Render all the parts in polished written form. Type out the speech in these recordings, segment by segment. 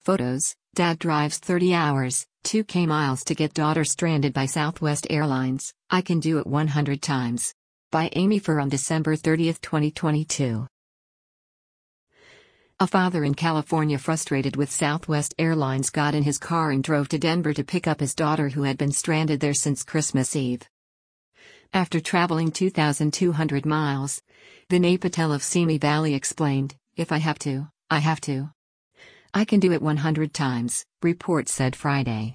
Photos: Dad drives 30 hours, 2k miles to get daughter stranded by Southwest Airlines. I can do it 100 times. By Amy Furr on December 30, 2022. A father in California frustrated with Southwest Airlines got in his car and drove to Denver to pick up his daughter who had been stranded there since Christmas Eve. After traveling 2,200 miles, Vinay Patel of Simi Valley explained, "If I have to, I have to. I can do it 100 times," reports said Friday.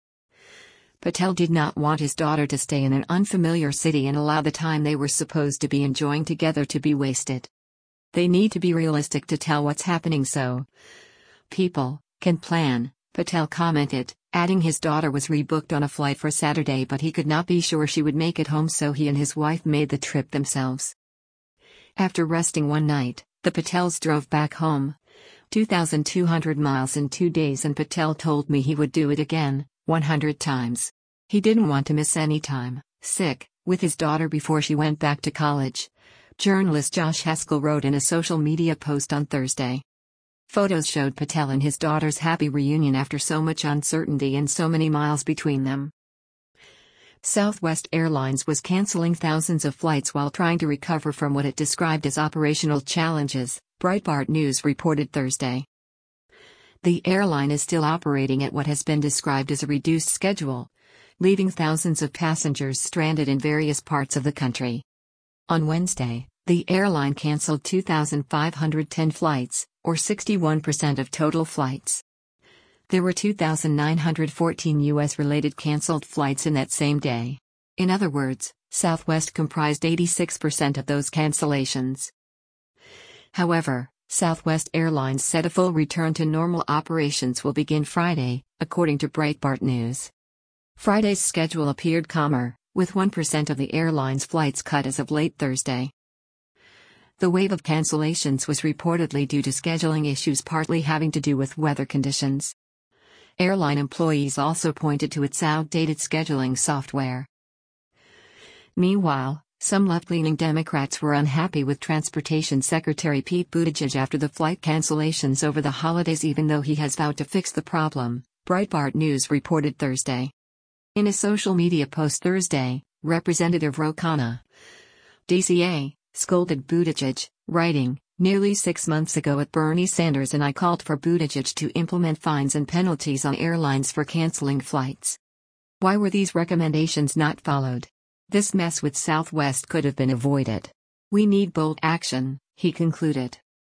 Patel did not want his daughter to stay in an unfamiliar city and allow the time they were supposed to be enjoying together to be wasted. "They need to be realistic to tell what's happening so people can plan," Patel commented, adding his daughter was rebooked on a flight for Saturday but he could not be sure she would make it home, so he and his wife made the trip themselves. After resting one night, the Patels drove back home, 2,200 miles in 2 days, and Patel told me he would do it again, 100 times. He didn't want to miss any time, sick, with his daughter before she went back to college. Journalist Josh Haskell wrote in a social media post on Thursday. Photos showed Patel and his daughter's happy reunion after so much uncertainty and so many miles between them. Southwest Airlines was canceling thousands of flights while trying to recover from what it described as operational challenges, Breitbart News reported Thursday. The airline is still operating at what has been described as a reduced schedule, leaving thousands of passengers stranded in various parts of the country. On Wednesday, the airline canceled 2,510 flights, or 61% of total flights. There were 2,914 U.S.-related canceled flights in that same day. In other words, Southwest comprised 86% of those cancellations. However, Southwest Airlines said a full return to normal operations will begin Friday, according to Breitbart News. Friday's schedule appeared calmer, with 1% of the airline's flights cut as of late Thursday. The wave of cancellations was reportedly due to scheduling issues, partly having to do with weather conditions. Airline employees also pointed to its outdated scheduling software. Meanwhile, some left-leaning Democrats were unhappy with Transportation Secretary Pete Buttigieg after the flight cancellations over the holidays, even though he has vowed to fix the problem, Breitbart News reported Thursday. In a social media post Thursday, Representative Ro Khanna, DCA, scolded Buttigieg, writing, "Nearly 6 months ago at Bernie Sanders and I called for Buttigieg to implement fines and penalties on airlines for canceling flights. Why were these recommendations not followed? This mess with Southwest could have been avoided. We need bold action," he concluded.